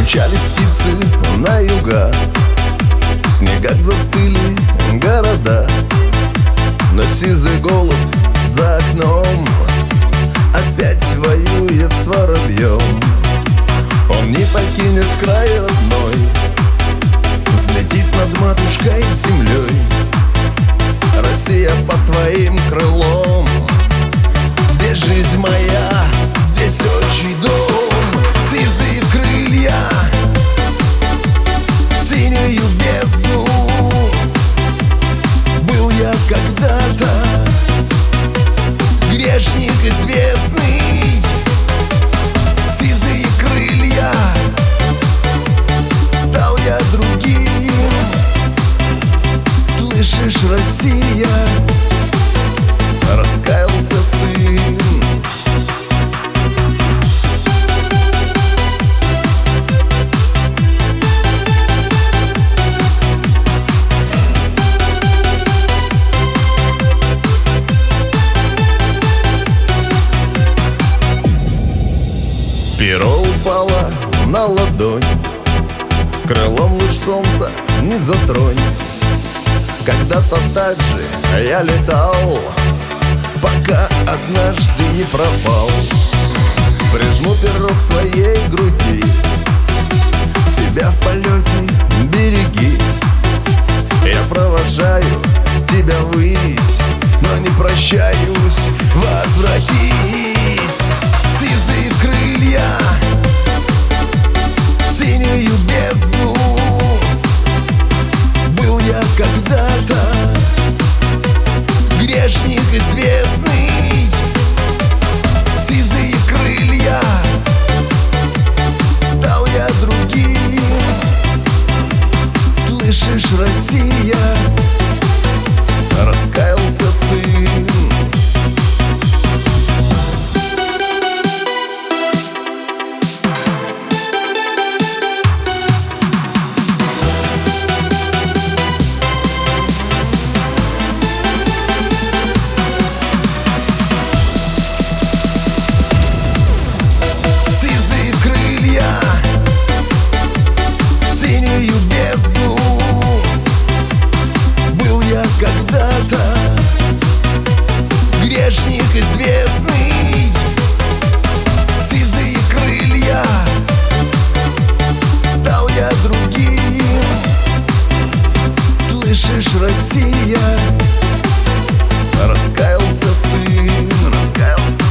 Мчались птицы на юга, в снегах застыли города. Но сизый голубь за окном опять воюет с воробьем. Он не покинет край родной, взлетит над матушкой землей. Россия под твоим крылом, здесь жизнь моя, здесь отчий дом. Сизые крылья в синюю бездну. Был я когда-то грешник известный. Сизые крылья, стал я другим. Слышишь, Россия, раскаялся сын. Перо упало на ладонь, крылом луч солнца не затронь. Когда-то так же я летал, пока однажды не пропал. Прижму перо к своей груди, себя в полете береги. Я провожаю тебя ввысь, но не прощаюсь, возвратись. Сизые крылья в синюю бездну. Был я когда-то грешник известный. Сизые крылья, стал я другим. Слышишь, Россия, раскаялся сын. Сизые крылья в синюю бездну. Был я когда-то грешник известный. Сизые крылья, стал я другим. Слышишь, Россия, раскаялся сын.